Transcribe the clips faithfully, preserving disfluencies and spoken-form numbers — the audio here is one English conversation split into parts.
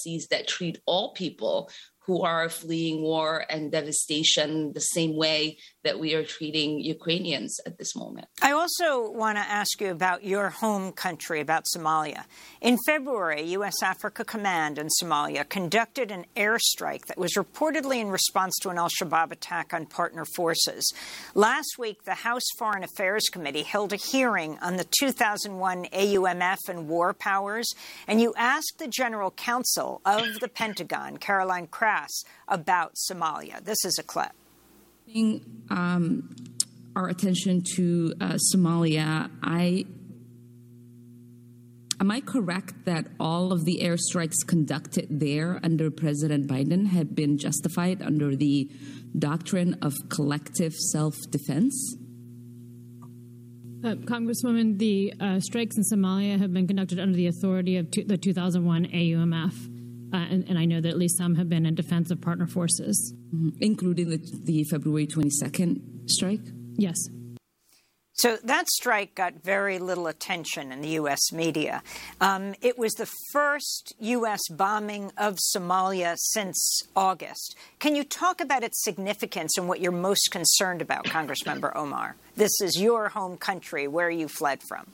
policies that treat all people who are fleeing war and devastation the same way that we are treating Ukrainians at this moment. I also want to ask you about your home country, about Somalia. In February, U S Africa Command in Somalia conducted an airstrike that was reportedly in response to an al-Shabaab attack on partner forces. Last week, the House Foreign Affairs Committee held a hearing on the two thousand one A U M F and war powers, and you asked the General Counsel of the Pentagon, Caroline Krass, about Somalia. This is a clip. Um, our attention to uh, Somalia, I am I correct that all of the airstrikes conducted there under President Biden have been justified under the doctrine of collective self-defense? Uh, Congresswoman, the uh, strikes in Somalia have been conducted under the authority of two, the two thousand one A U M F. Uh, and, and I know that at least some have been in defense of partner forces. Mm-hmm. Including the, the February twenty-second strike? Yes. So that strike got very little attention in the U S media. Um, it was the first U S bombing of Somalia since August. Can you talk about its significance and what you're most concerned about, Congressmember Omar? This is your home country, where you fled from.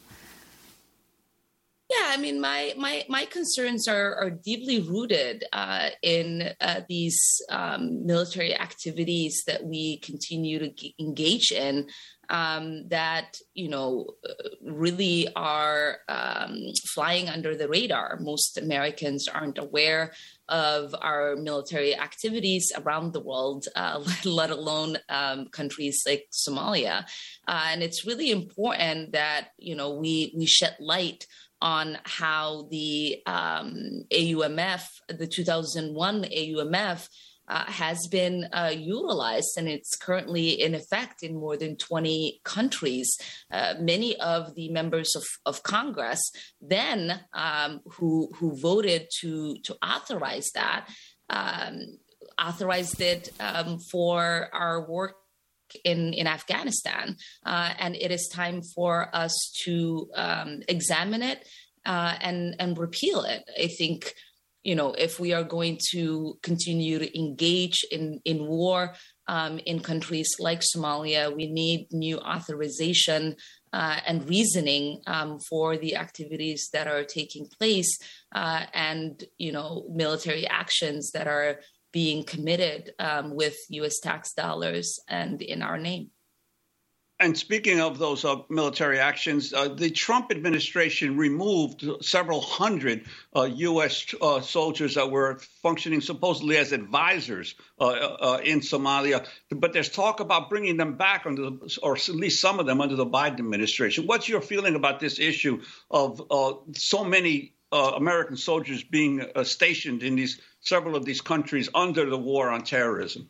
Yeah, I mean, my my my concerns are are deeply rooted uh, in uh, these um, military activities that we continue to g- engage in. Um, that, you know, really are um, flying under the radar. Most Americans aren't aware of our military activities around the world, uh, let alone um, countries like Somalia. Uh, and it's really important that, you know, we we shed light on how the um, A U M F, the two thousand one A U M F, uh, has been uh, utilized, and it's currently in effect in more than twenty countries. Uh, many of the members of, of Congress then um, who who voted to to authorize that um, authorized it um, for our work in, in Afghanistan. Uh, and it is time for us to um, examine it uh, and, and repeal it. I think, you know, if we are going to continue to engage in, in war um, in countries like Somalia, we need new authorization uh, and reasoning um, for the activities that are taking place uh, and, you know, military actions that are being committed um, with U S tax dollars and in our name. And speaking of those uh, military actions, uh, the Trump administration removed several hundred uh, U S uh, soldiers that were functioning supposedly as advisors uh, uh, in Somalia. But there's talk about bringing them back, under the, or at least some of them, under the Biden administration. What's your feeling about this issue of uh, so many uh, American soldiers being uh, stationed in these several of these countries under the war on terrorism?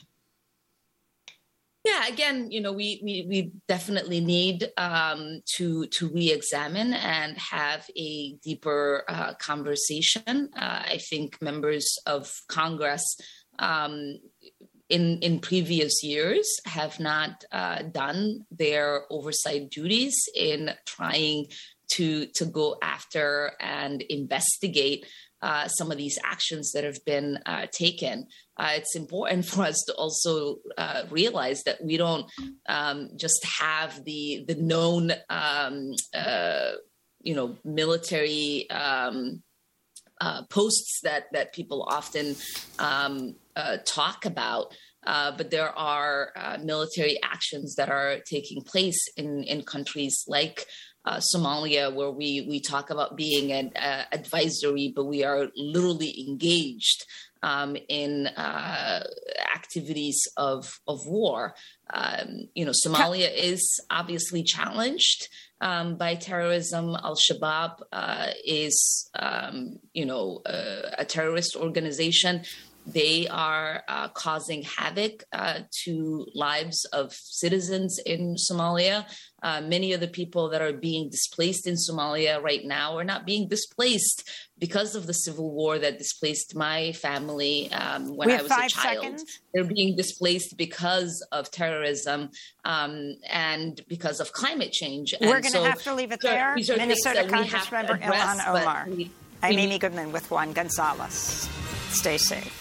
Yeah, again, you know, we we, we definitely need um, to to re-examine and have a deeper uh, conversation. Uh, I think members of Congress um, in in previous years have not uh, done their oversight duties in trying to to go after and investigate Uh, some of these actions that have been uh, taken. Uh, it's important for us to also uh, realize that we don't um, just have the the known, um, uh, you know, military um, uh, posts that that people often um, uh, talk about, uh, but there are uh, military actions that are taking place in in countries like Uh, Somalia, where we we talk about being an uh, advisory, but we are literally engaged um, in uh, activities of of war. Um, you know, Somalia is obviously challenged um, by terrorism. Al-Shabaab uh, is, um, you know, uh, a terrorist organization. They are uh, causing havoc uh, to lives of citizens in Somalia. Uh, many of the people that are being displaced in Somalia right now are not being displaced because of the civil war that displaced my family um, when I was a child. Seconds. They're being displaced because of terrorism um, and because of climate change. We're going to so, have to leave it there. Minnesota Congressmember Ilhan Omar. I'm Amy Goodman with Juan Gonzalez. Stay safe.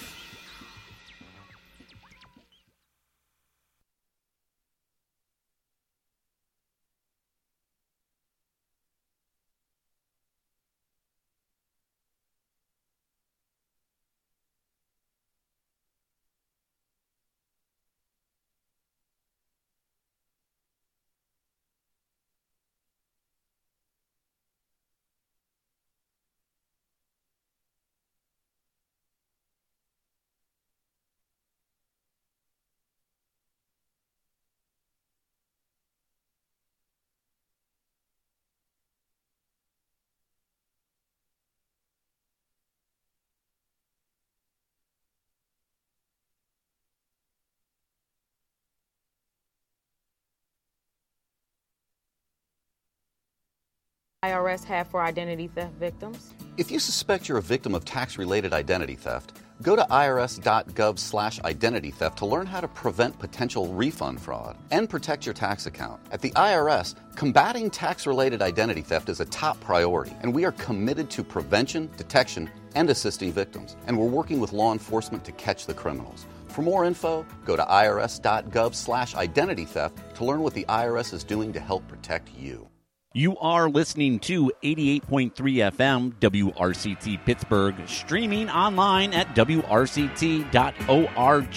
I R S have for identity theft victims? If you suspect you're a victim of tax-related identity theft, go to irs.gov slash identity theft to learn how to prevent potential refund fraud and protect your tax account. At the I R S, combating tax-related identity theft is a top priority, and we are committed to prevention, detection, and assisting victims. And we're working with law enforcement to catch the criminals. For more info, go to irs.gov slash identity theft to learn what the I R S is doing to help protect you. You are listening to eighty-eight point three F M W R C T Pittsburgh, streaming online at W R C T dot org.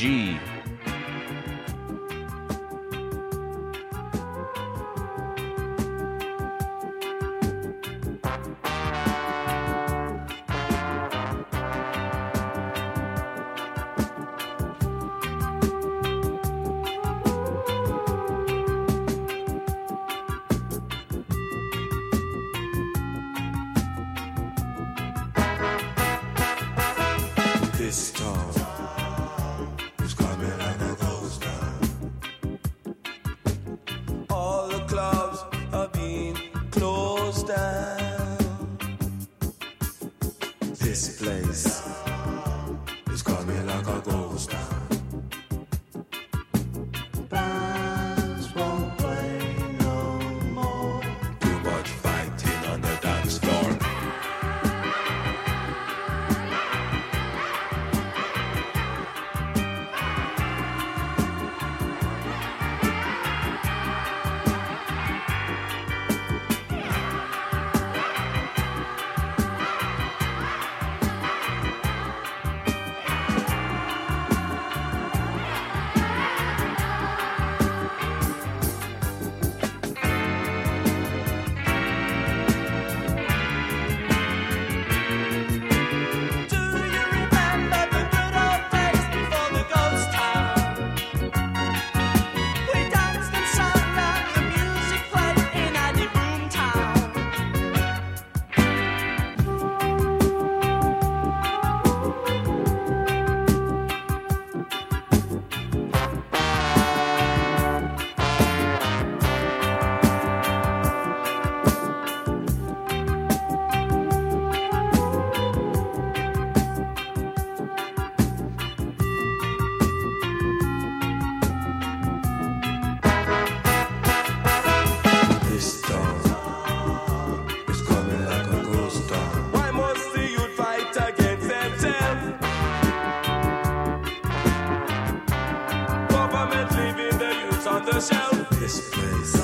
This storm is coming like a ghost town. All the clubs are being closed down. This place is coming like a ghost town. Bands won't play no more. Too much fighting on the dance floor. This place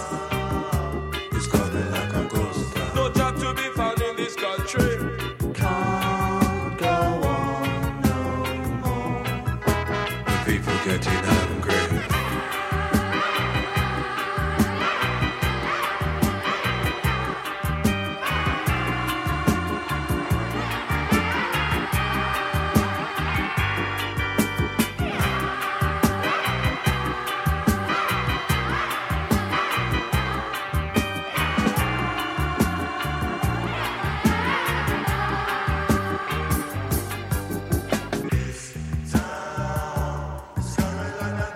is coming like a ghost town. No job to be found in this country. Can't go on no more. The people getting angry. Like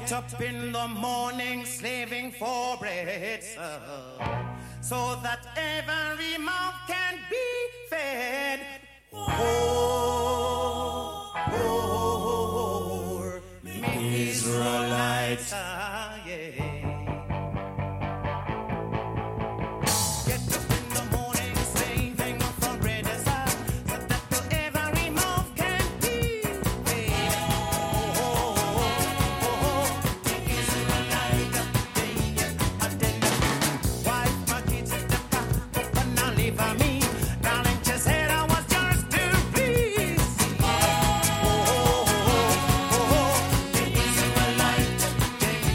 Get up in the morning slaving for bread, sir, so that every mouth can be fed. Oh, oh, me Israelites, ah, yeah. Israelite.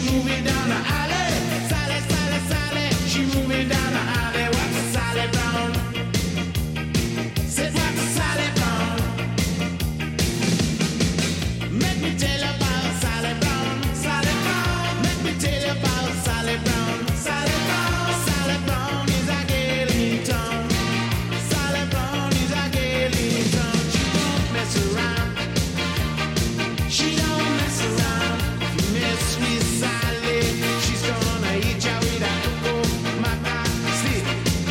moving down the alley. Sally, Sally, Sally, she moving down the alley. What's Sally Brown? Said what's Sally Brown? Let me tell you about Sally Brown. Sally Brown. Let me tell you about Sally Brown. Sally Brown. Sally Brown is a girl in town. Sally Brown is a girl in town. She don't mess around. She don't mess around. If you mess with Sally, she's gonna hit you with a cocoa maca stick.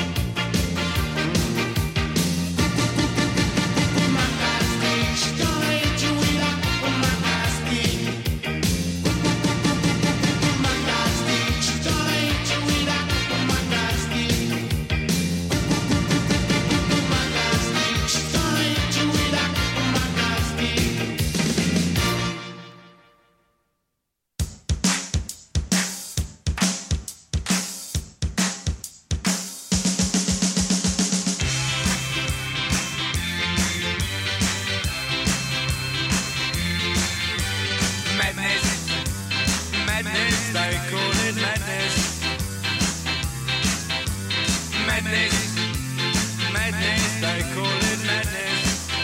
Cocoa maca stick. She's gonna hit you with a cocoa maca stick. Cocoa maca stick. She's gonna hit you with a cocoa maca stick. Cocoa maca stick. She's gonna hit you with a cocoa maca stick. Madness, madness, they call it madness. Madness, madness, they call it madness.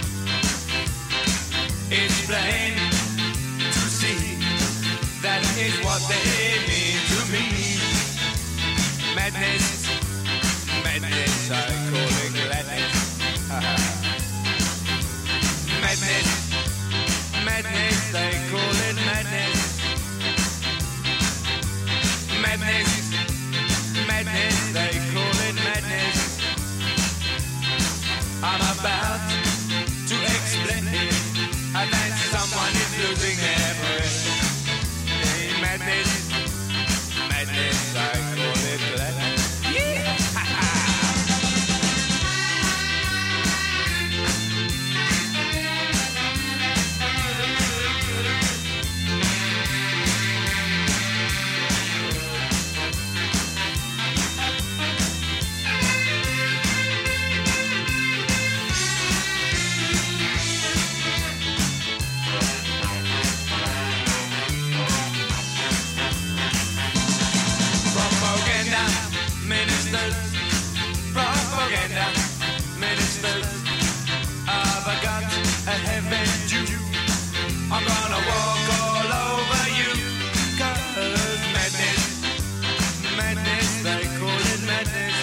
It's plain to see that is what they mean to me. Madness, madness, I call it gladness. Madness. Madness, they call it madness. Madness, madness, they call it madness. I'm about to explain it, and then someone is losing their breath. Hey, madness, madness, I call it gladness. Yeah! Propaganda ministers, propaganda ministers, I've got a heaven due. I'm gonna walk all over you, 'cause madness, madness, they call it madness.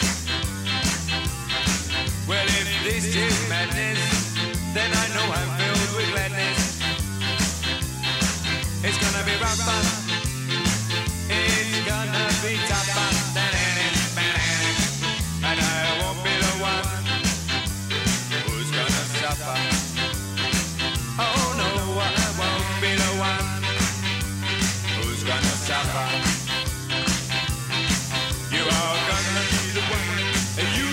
Well, if this is madness, then I know I'm filled with gladness. It's gonna be rough fun. It's gonna be tough fun. And I won't be the one who's gonna suffer. Oh no, I won't be the one who's gonna suffer. You are gonna be the one, and you.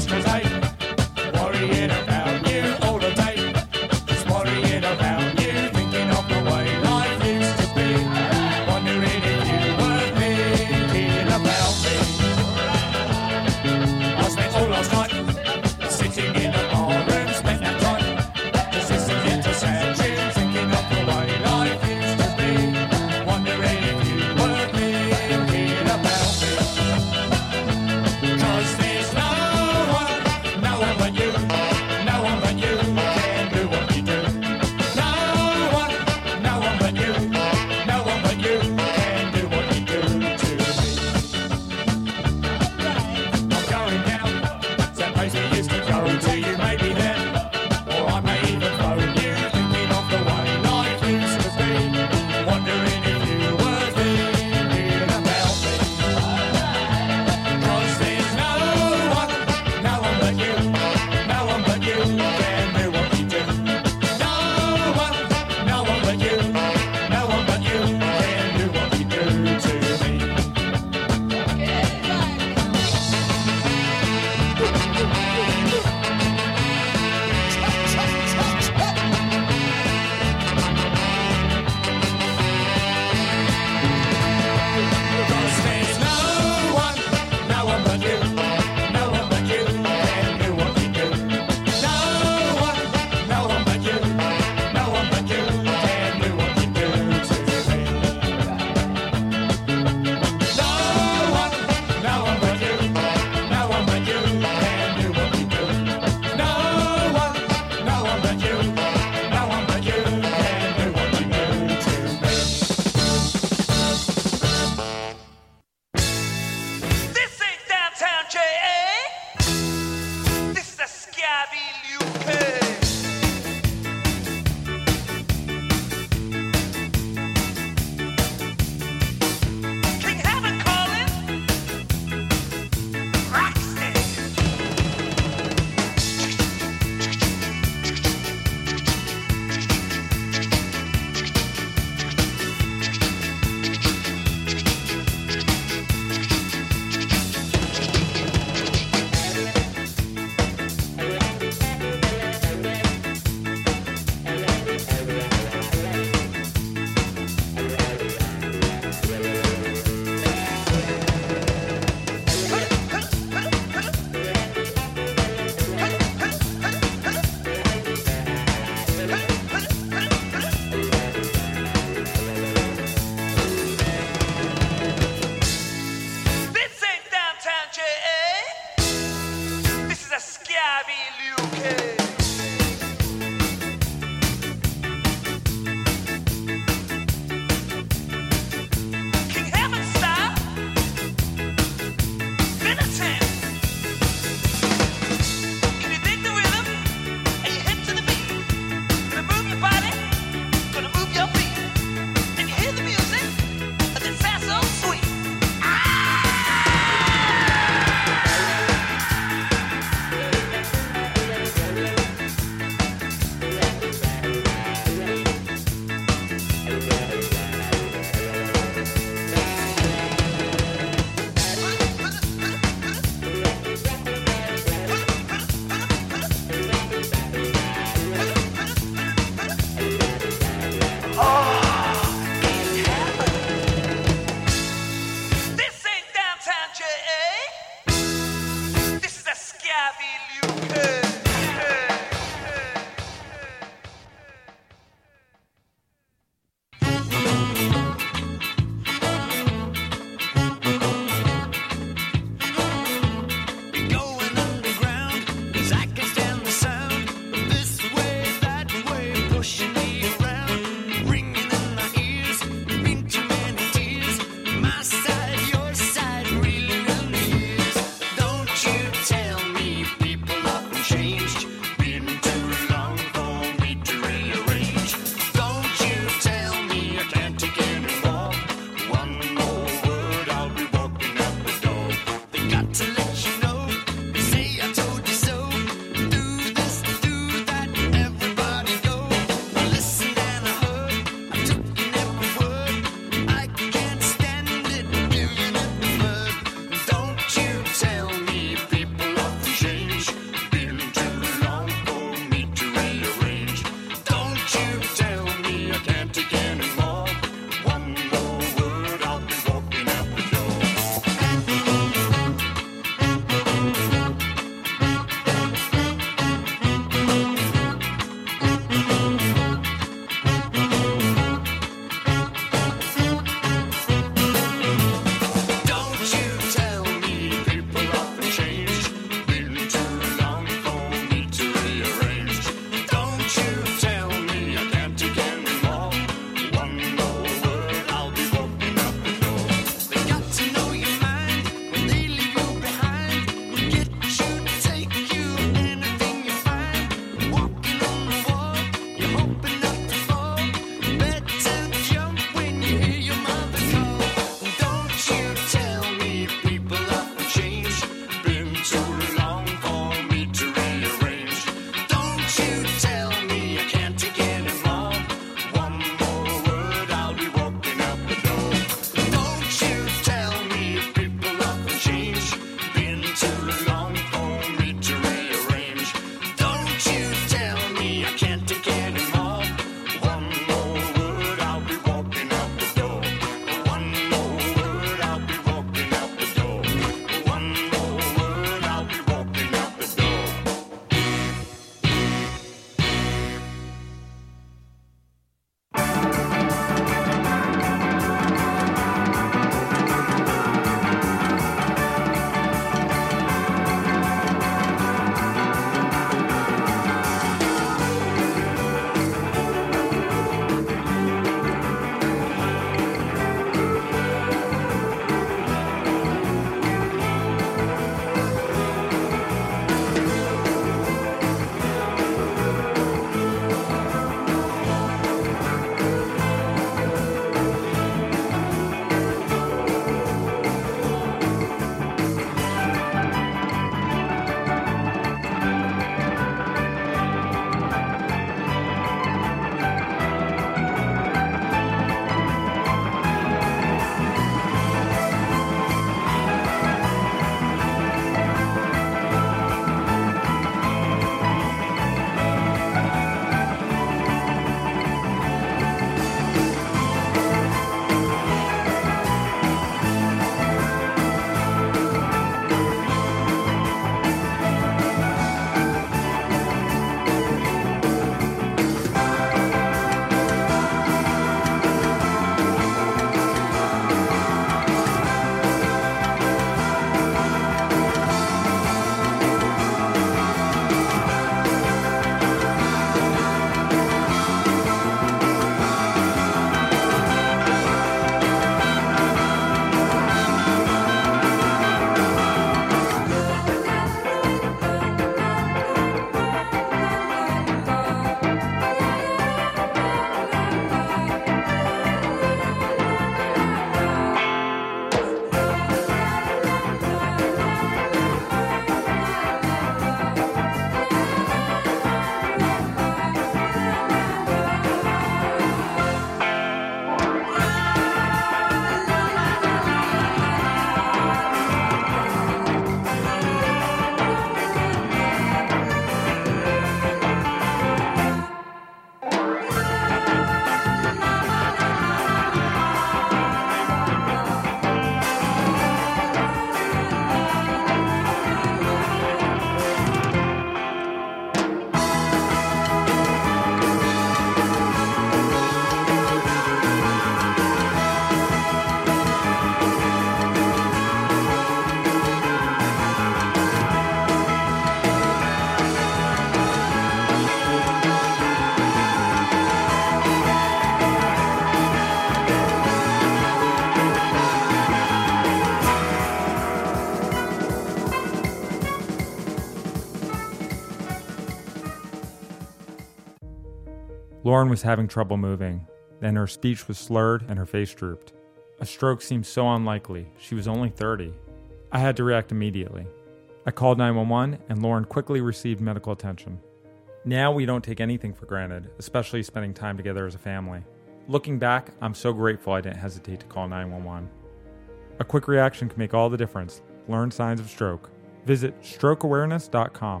Lauren was having trouble moving. Then her speech was slurred and her face drooped. A stroke seemed so unlikely. She was only thirty. I had to react immediately. I called nine one one, and Lauren quickly received medical attention. Now we don't take anything for granted, especially spending time together as a family. Looking back, I'm so grateful I didn't hesitate to call nine one one. A quick reaction can make all the difference. Learn signs of stroke. Visit stroke awareness dot com.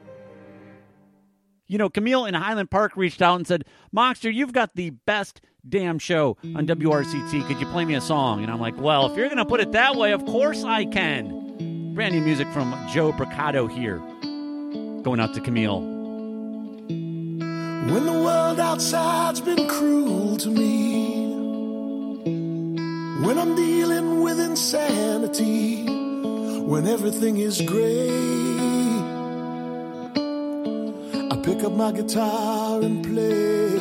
You know, Camille in Highland Park reached out and said, Moxter, you've got the best damn show on W R C T. Could you play me a song? And I'm like, well, if you're going to put it that way, of course I can. Brand new music from Joe Bricado here. Going out to Camille. When the world outside's been cruel to me, when I'm dealing with insanity, when everything is gray, I pick up my guitar and play.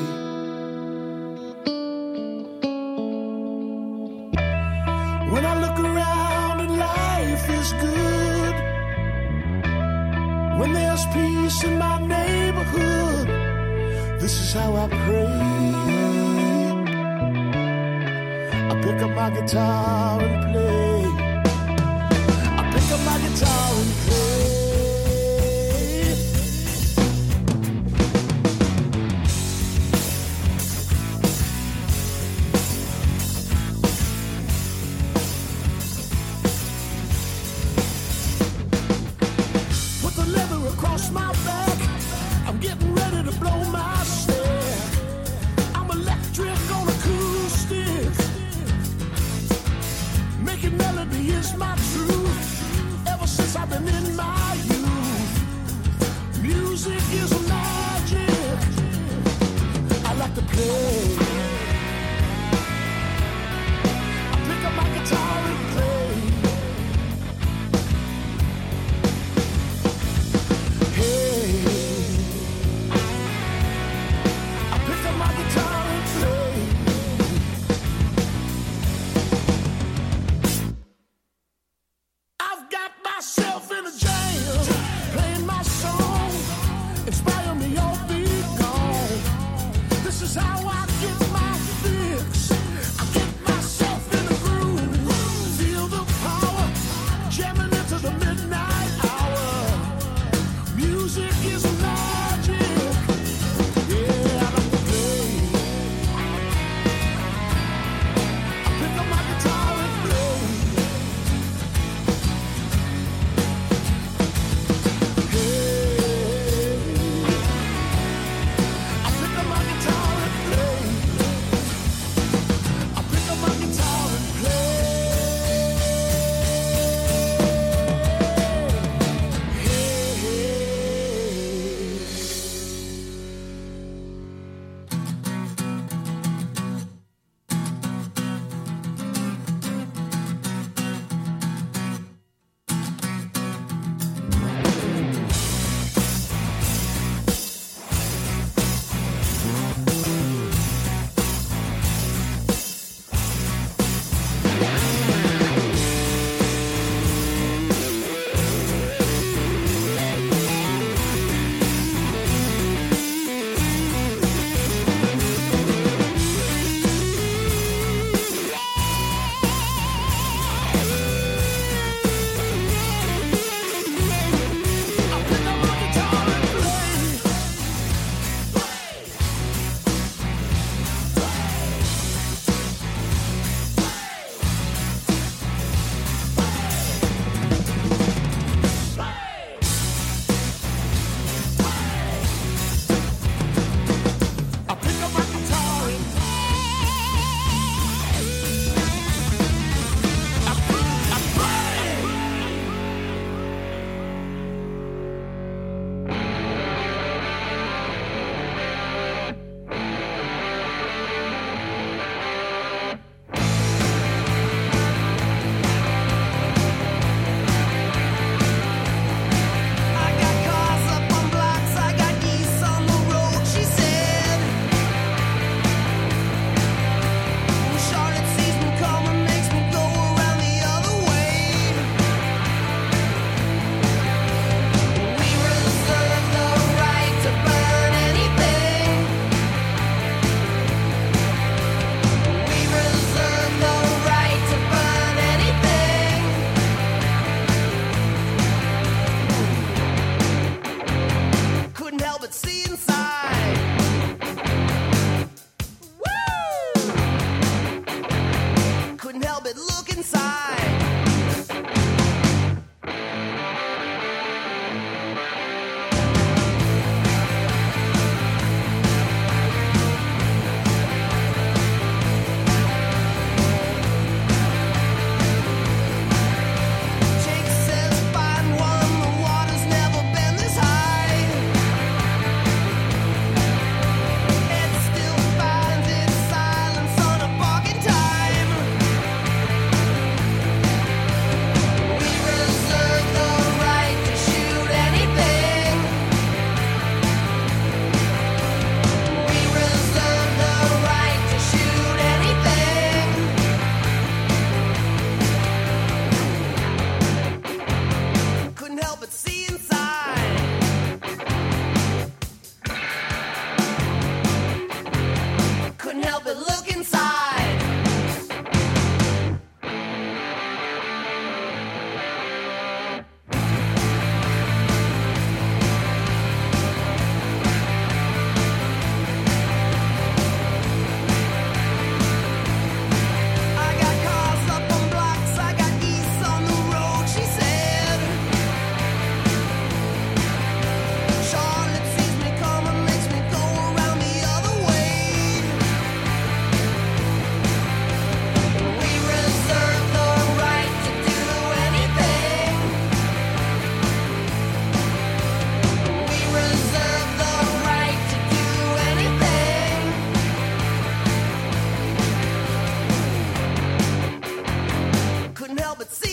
When I look around and life is good, when there's peace in my neighborhood, this is how I pray. I pick up my guitar and play. I pick up my guitar and play. Put the leather across my back. I'm getting ready to blow my stare. I'm electric on acoustic. Making melody is my truth. Ever since I've been in my youth, music is magic. I like to play. I pick up my guitar and play. Hey, I pick up my guitar and play. I've got myself in a jam, playing my song, inspire me, all be gone. This is how I get my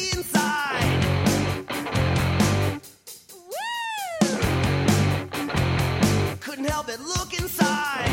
inside. Woo! Couldn't help but look inside.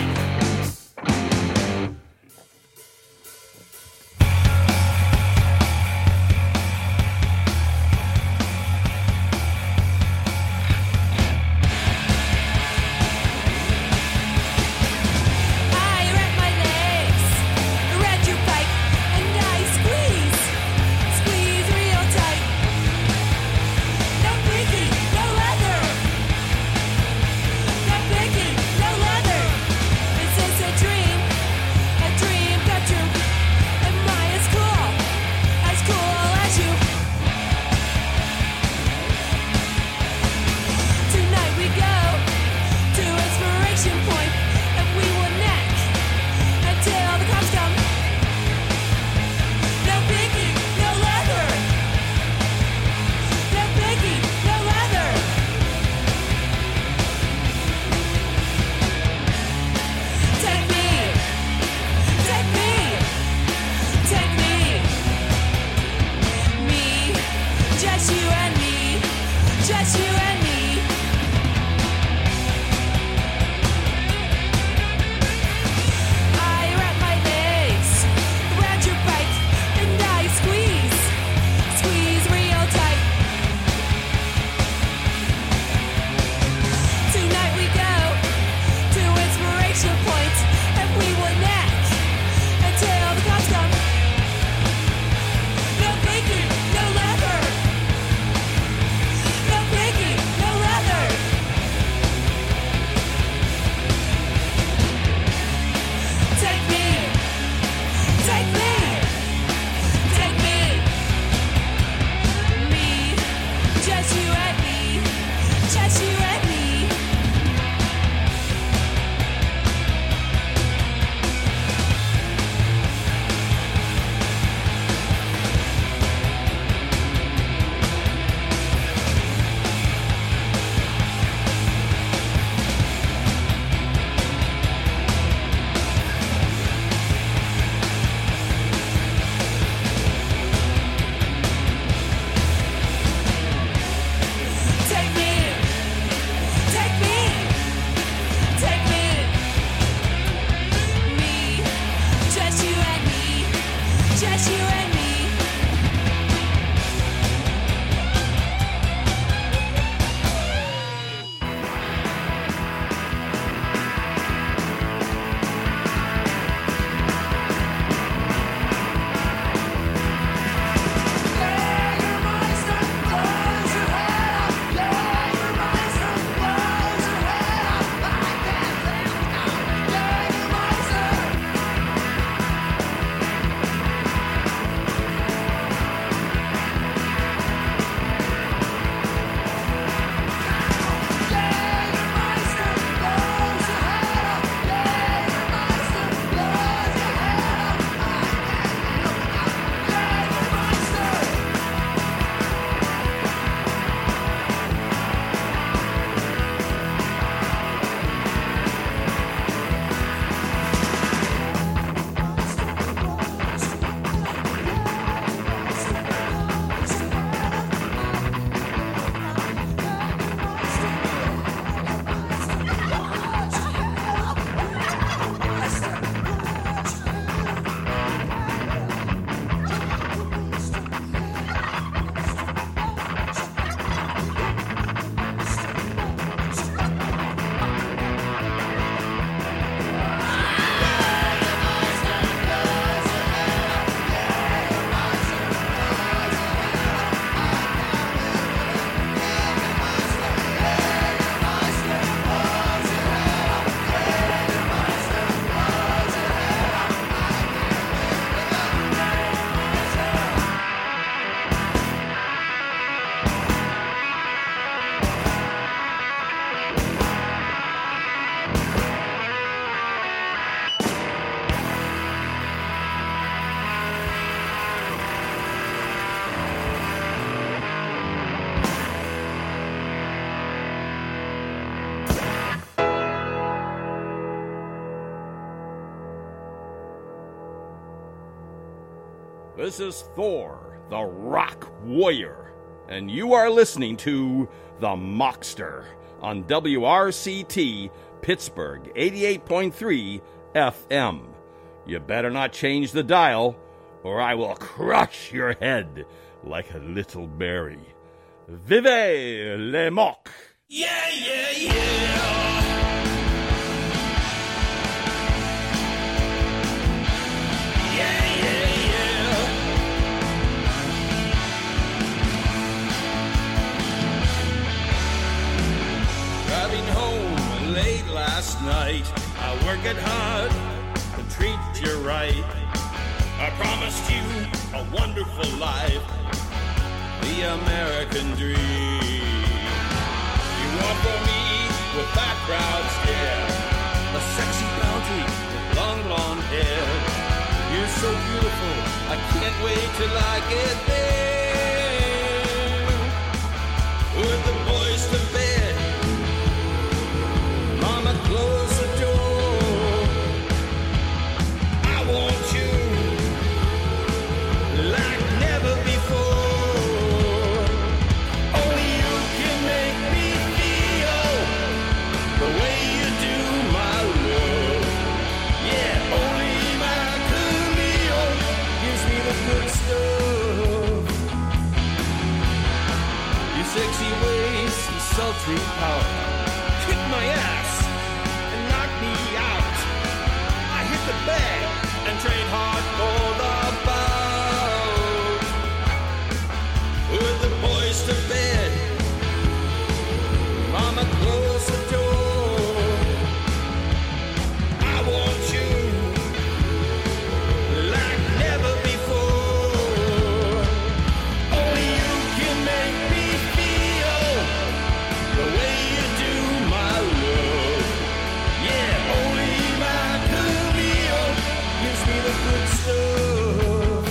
This is Thor, the Rock Warrior, and you are listening to The Mockster on W R C T Pittsburgh eighty-eight point three F M. You better not change the dial, or I will crush your head like a little berry. Vive les mocs! Yeah, yeah, yeah. Last night, I worked hard to treat you right. I promised you a wonderful life, the American dream. You want for me with that proud stare, a sexy bounty with long blonde hair. You're so beautiful, I can't wait till I get there. Put the boys to bed, Mama, close the door. I want you like never before. Only you can make me feel the way you do my love. Yeah, only my Camille gives me the good stuff. Your sexy waist and sultry power kick my ass and knock me out. I hit the bag and train hard for the bout. Put the boys to bed, Mama, close the door. I want you like never before. Only you can make me feel the way you do my love. Yeah, only my Camille gives me the good stuff.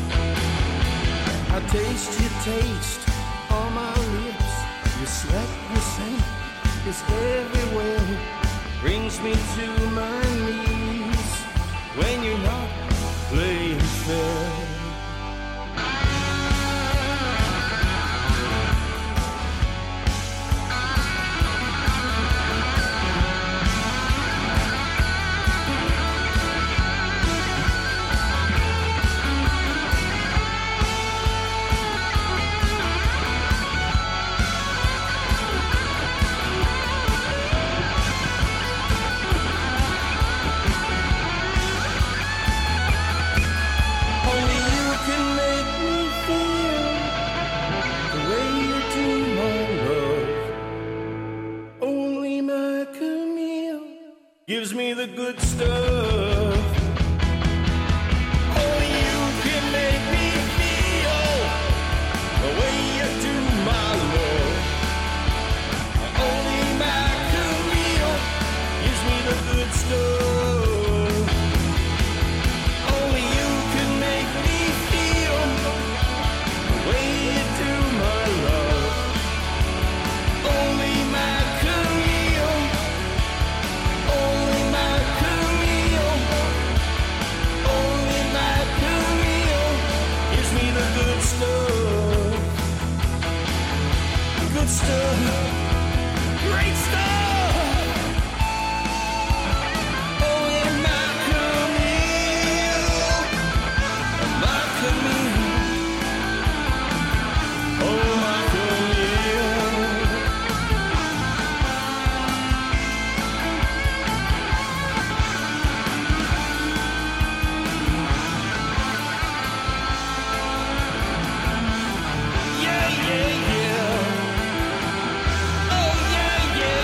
I taste your taste on my lips. Your sweat, your scent is everywhere. Brings me to my knees when you're not playing fair. Only you can make me feel the way you do my love. Only my Camille gives me the good stuff. Only you can make me feel the way you do my love. Only my Camille gives me the good stuff. Only you can make me feel the way you do my love. Only my Camille, only my Camille, only my Camille gives me the good stuff. Good stuff, great stuff. Only my Camille, my Camille, oh my Camille. Yeah, yeah, yeah. Oh yeah, yeah,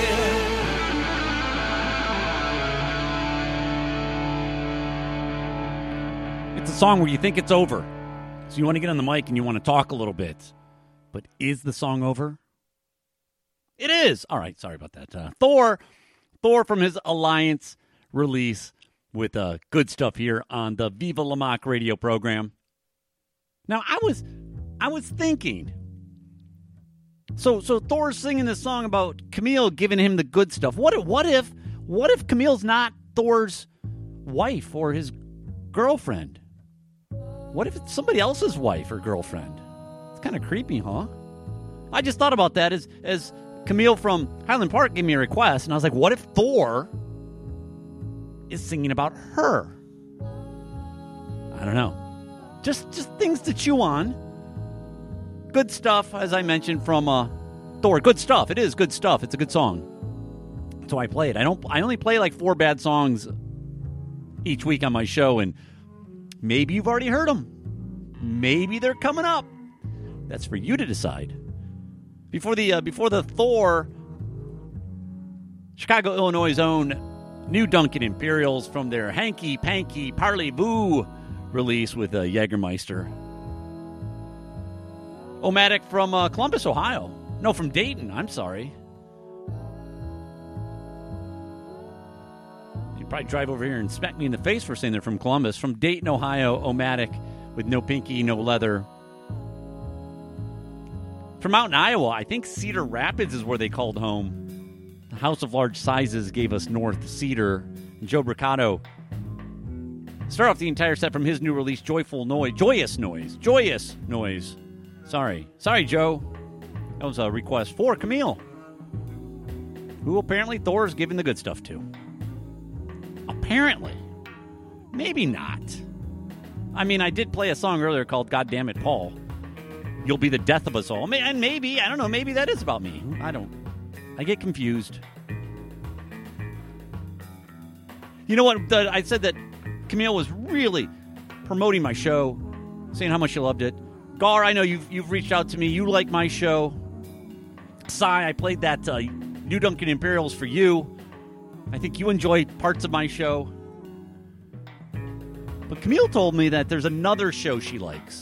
yeah. It's a song where you think it's over. So you want to get on the mic and you want to talk a little bit. But is the song over? It is. All right, sorry about that. Uh, Thor, Thor from his Alliance release with uh, good stuff here on the Viva La Mock radio program. Now, I was I was thinking, so so Thor's singing this song about Camille giving him the good stuff. What if, what if what if Camille's not Thor's wife or his girlfriend? What if it's somebody else's wife or girlfriend? It's kind of creepy, huh? I just thought about that as, as Camille from Highland Park gave me a request, and I was like, what if Thor is singing about her? I don't know. Just just things to chew on. Good stuff, as I mentioned, from uh, Thor. Good stuff. It is good stuff. It's a good song. That's why I play it. I don't. I only play like four bad songs each week on my show, and maybe you've already heard them. Maybe they're coming up. That's for you to decide. Before the uh, before the Thor, Chicago, Illinois' own New Dunkin' Imperials from their Hanky Panky Parley-Vous release with uh, Jägermeister. Omatic from uh, Columbus, Ohio. No, from Dayton. I'm sorry. You'd probably drive over here and smack me in the face for saying they're from Columbus. From Dayton, Ohio, Omatic with No Pinky, No Leather. From out in Iowa, I think Cedar Rapids is where they called home. The House of Large Sizes gave us North Cedar. And Joe Bricado start off the entire set from his new release, Joyful Noise. Joyous Noise. Joyous Noise. Sorry. Sorry, Joe. That was a request for Camille, who apparently Thor's giving the good stuff to. Apparently. Maybe not. I mean, I did play a song earlier called God Damn It, Paul. You'll be the death of us all. And maybe, I don't know, maybe that is about me. I don't, I get confused. You know what? The, I said that Camille was really promoting my show, saying how much she loved it. Gar, I know you've, you've reached out to me. You like my show. Cy, I played that uh, New Dunkin' Imperials for you. I think you enjoyed parts of my show. But Camille told me that there's another show she likes.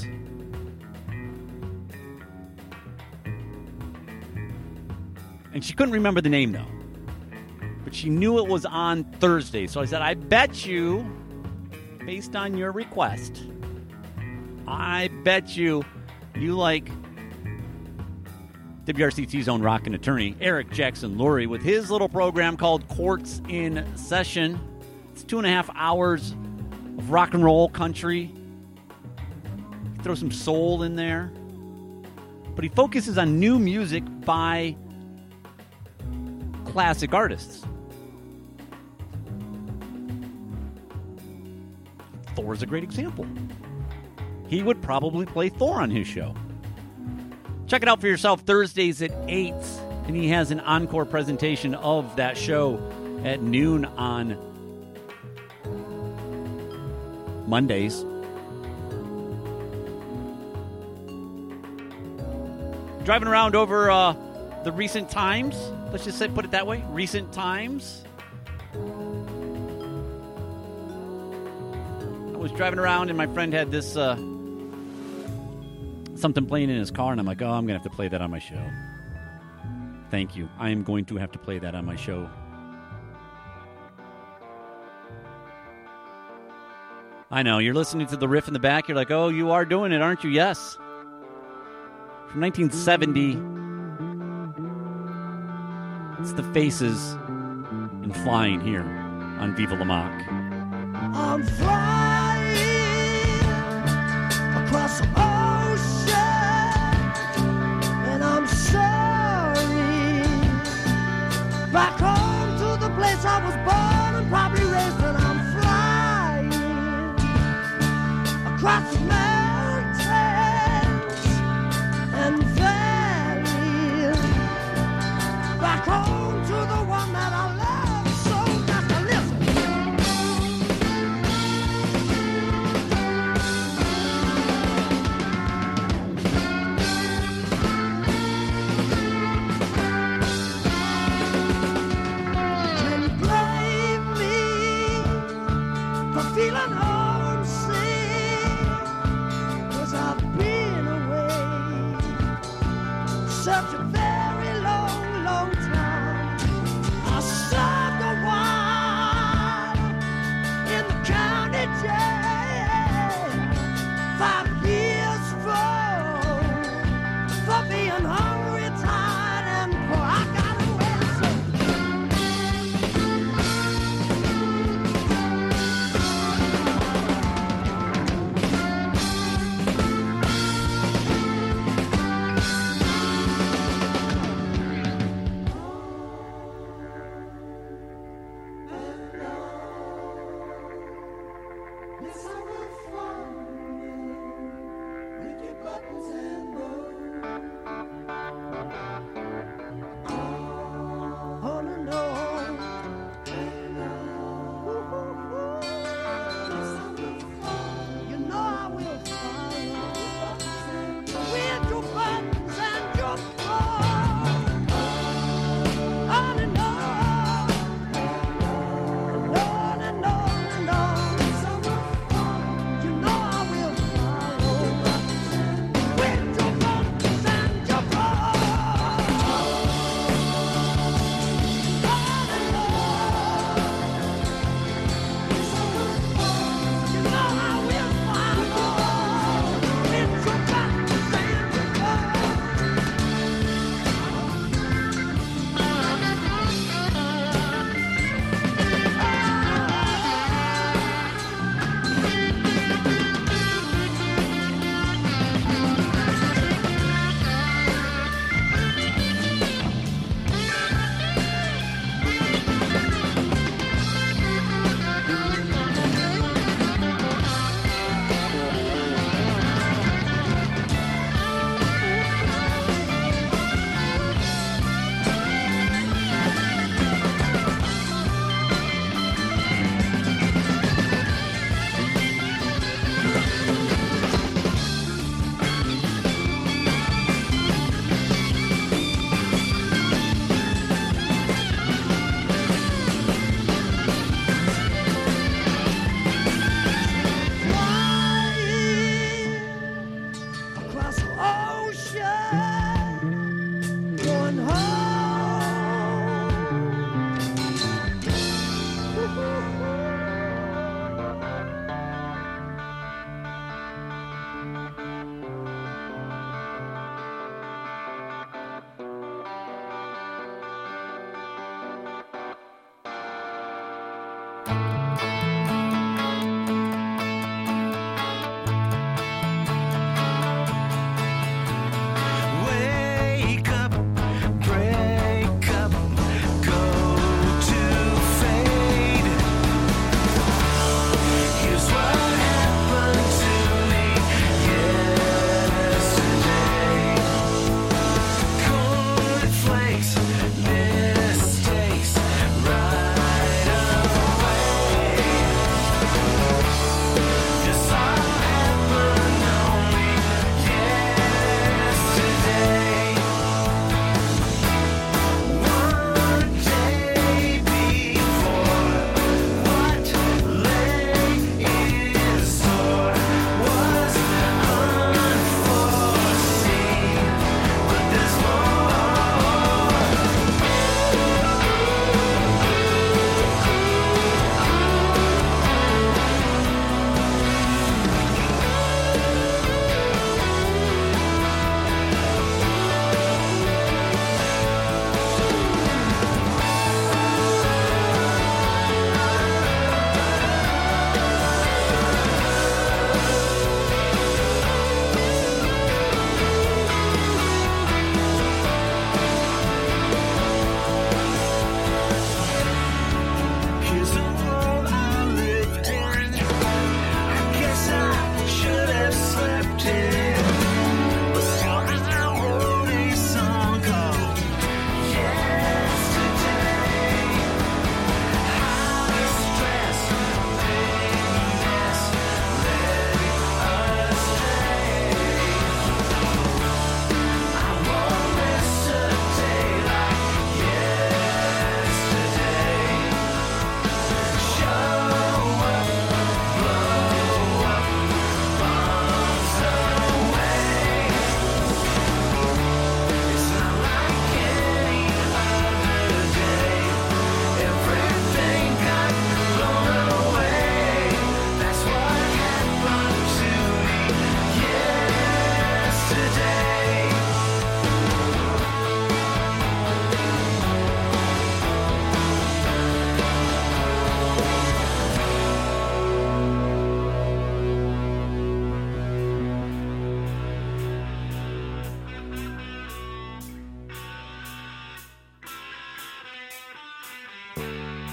And she couldn't remember the name, though. But she knew it was on Thursday. So I said, I bet you, based on your request, I bet you you like W R C T's own rockin' attorney, Eric Jackson Lurie, with his little program called Courts in Session. It's two and a half hours of rock and roll country. Throw some soul in there. But he focuses on new music by classic artists. Thor's a great example. He would probably play Thor on his show. Check it out for yourself Thursdays at eight, and he has an encore presentation of that show at noon on Mondays. Driving around over uh, the recent times, let's just say, put it that way, recent times. I was driving around and my friend had this uh, something playing in his car, and I'm like, oh, I'm going to have to play that on my show. Thank you. I am going to have to play that on my show. I know, you're listening to the riff in the back. You're like, oh, you are doing it, aren't you? Yes. From nineteen seventy, it's the Faces and Flying here on Viva La Moque. I'm flying across the ocean, and I'm sorry. Back home to the place I was born and probably raised, and I'm flying across the mountains and valleys, back home to the one that I love. So now listen.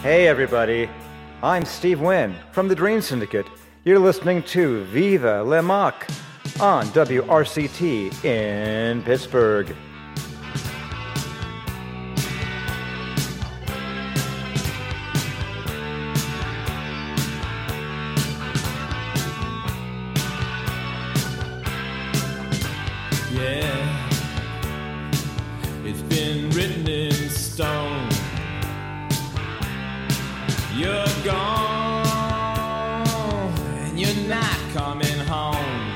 Hey everybody, I'm Steve Wynn from the Dream Syndicate. You're listening to Viva Le Mac on W R C T in Pittsburgh. Yeah, it's been written in stone. You're gone, and you're not coming home.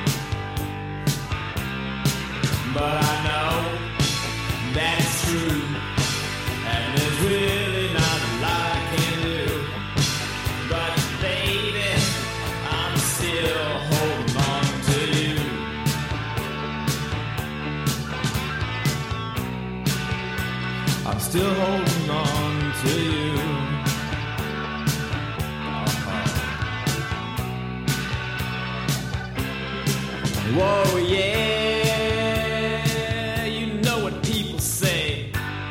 But I know that it's true, and there's really not a lot I can do. But baby, I'm still holding on to you. I'm still holding on to you. Whoa, yeah, you know what people say.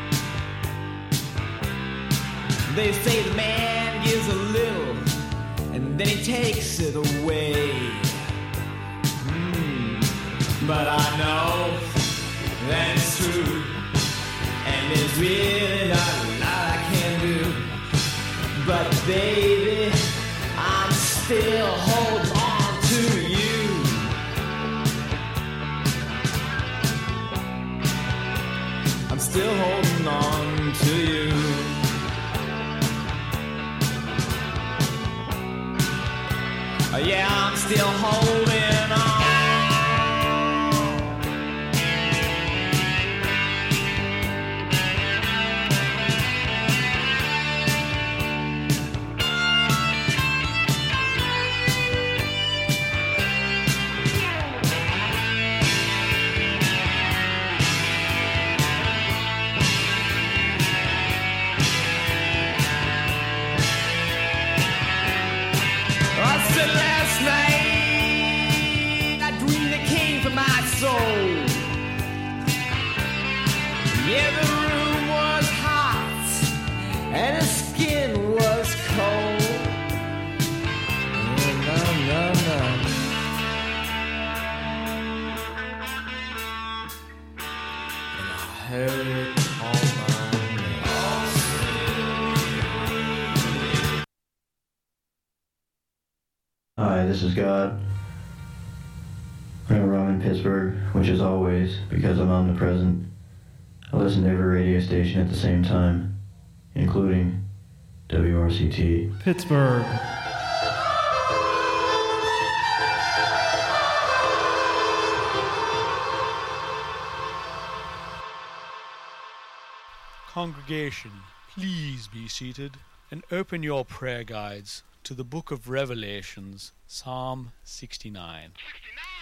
They say the man gives a little, and then he takes it away. Mm, but I know that's true, and there's really not a lot I can do. But baby, I'm still holding on to you. I'm still holding on to you. Uh, yeah, I'm still holding on. Last night, I dreamed it came from my soul. Yeah, the room was hot, and the skin was cold. Oh, no, no, no. And I heard it all my Hi, this is God. Whenever I'm in Pittsburgh, which is always because I'm omnipresent, I listen to every radio station at the same time, including W R C T. Pittsburgh. Congregation, please be seated and open your prayer guides to the book of Revelations, Psalm sixty-nine. sixty-nine.